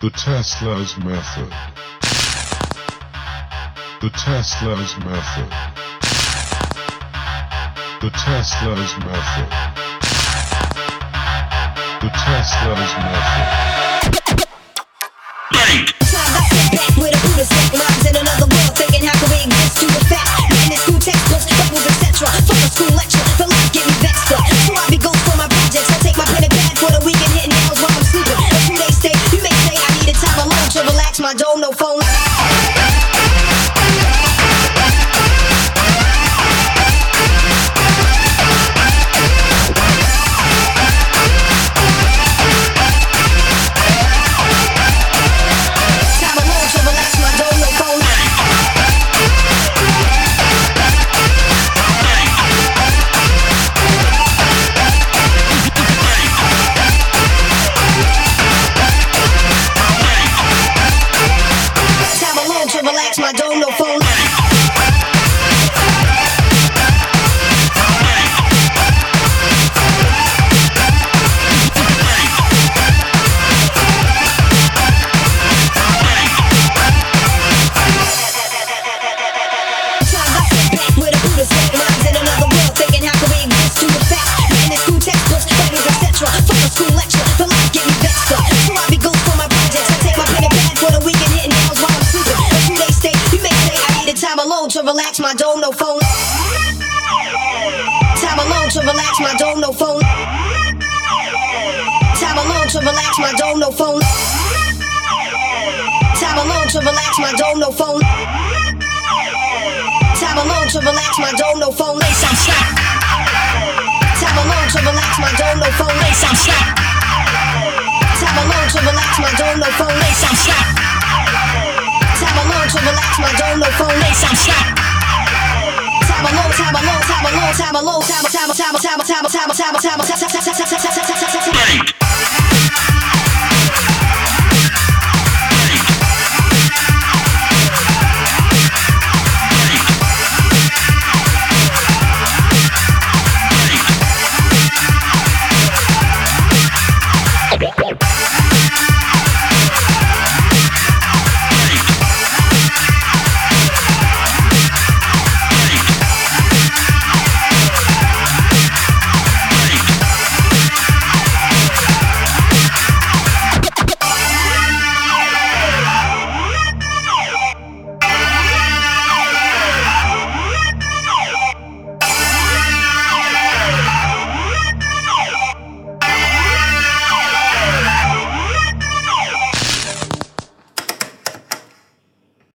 The Tesla's method. The Tesla's method. The Tesla's method. The Tesla's method. With a Buddha set rhymes in another world, thinking how can we exist to effect? In the school textbooks, Bibles, etc. From a school lecture, the life get me vexed up. So I be ghost for my projects. I take my pen and pad for the weekend, hitting nails while I'm sleeping. A 2-day stay, you may say I need a time alone to relax my dome, no phone. Relax my dome, no phone. With a Buddha set rhymes in another world, thinking how can we exist to effect? In the school textbooks, Bibles, etc. From a school lecture, the life get me vexed up. So I be ghost for my projects. I take my pen and pad for the weekend, hitting nails while I'm sleeping. A 2-day stay, you may say I need a time alone to relax my dome, no phone. Time alone to relax my dome, no phone. Time alone to relax my dome, no phone. Time alone to relax my dome, no phone. Time alone to relax my dome, no phone. Lace I'm slack. Time alone to relax my dome, no phone. Lace I'm slack. Time alone to relax my dome, no phone. Lace I'm slack. Time alone to relax my dome, no phone. Lace I'm slack. Time alone, time alone, time alone, time alone, time